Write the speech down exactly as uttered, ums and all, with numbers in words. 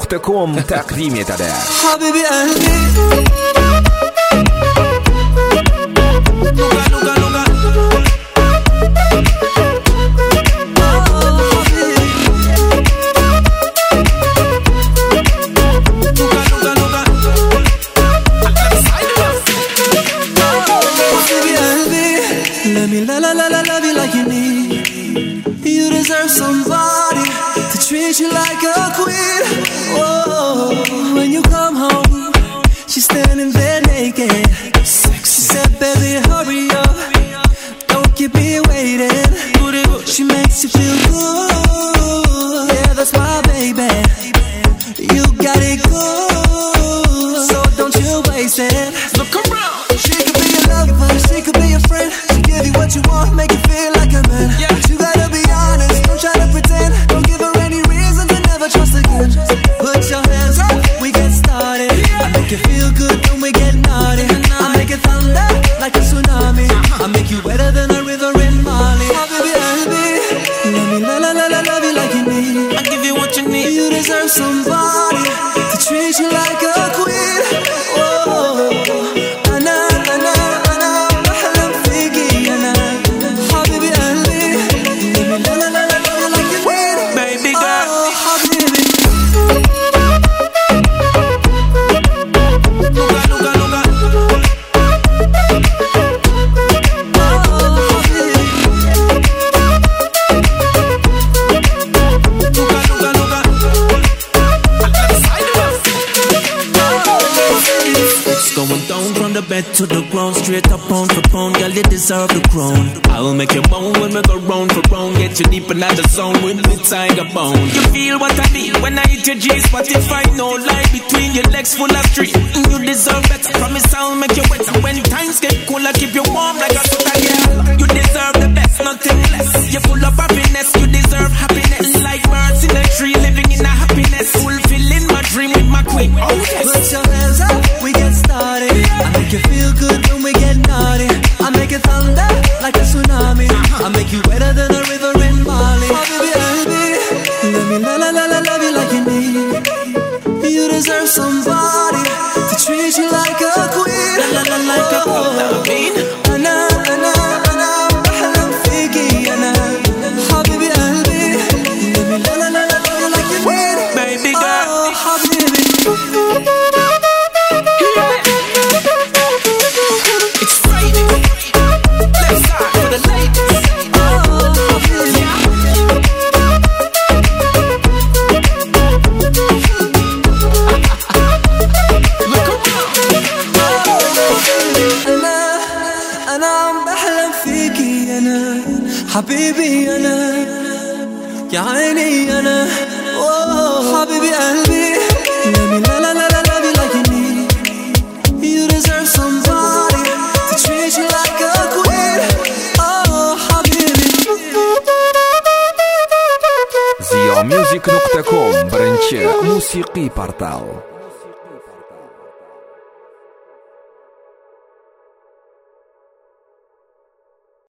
نقطة كوم تقديم يتابع حبيبي قلبي Let me la la la la love you like you need. You deserve somebody to treat you like a queen. Oh, when you come home, she's standing there naked. She said, baby, hurry up, don't keep me waiting. She makes you feel good. Yeah, that's my baby. You got it good, so don't you waste it. Look around. She could be your lover, she could be your friend. She give you what you want, make you feel like a man. Yeah. But you gotta be honest, don't try to pretend. Don't give her any reason to never trust again. Put your hands up, we get started. I make you feel good when we get naughty. I make it thunder like a tsunami. I make you wetter than a river in Mali. Oh baby, baby, let me la la la la love you like you need. I give you what you need. You deserve somebody to treat you like a queen. Oh. Going down from the bed to the ground, straight up pound for pound, girl, you deserve the crown. I'll make you moan when we go round for round, get you deep in the zone with the tiger bone. You feel what I feel when I hit your G-spot, if I no lie between your legs full of street. You deserve better, promise I'll make you wetter. When times get cool, I keep you warm like a soda girl. You deserve the best, nothing less. You're full of happiness, you deserve happiness. Like birds in a tree, living in a happiness. Fulfilling my dream with my queen. Oh yes. Put your hands up, we get started. I make you feel good when we get naughty. I make it thunder like a tsunami. I make you wetter than a river in Mali. Oh baby, baby, let me la la la la love you like you need. You deserve somebody to treat you like a queen. La la la like a queen. Ana ana ana bahlam fiki ana. Habibi qalbi, let me la la la la love you like you need. Baby girl, oh habibi. حبيبي أنا يا عيني أنا oh حبيبي قلبي let me la la la la love you like you need. You deserve somebody to treat you like a queen. Oh حبيبي. زيو ميوزك نقطة كوم برنشة موسيقي بارتال.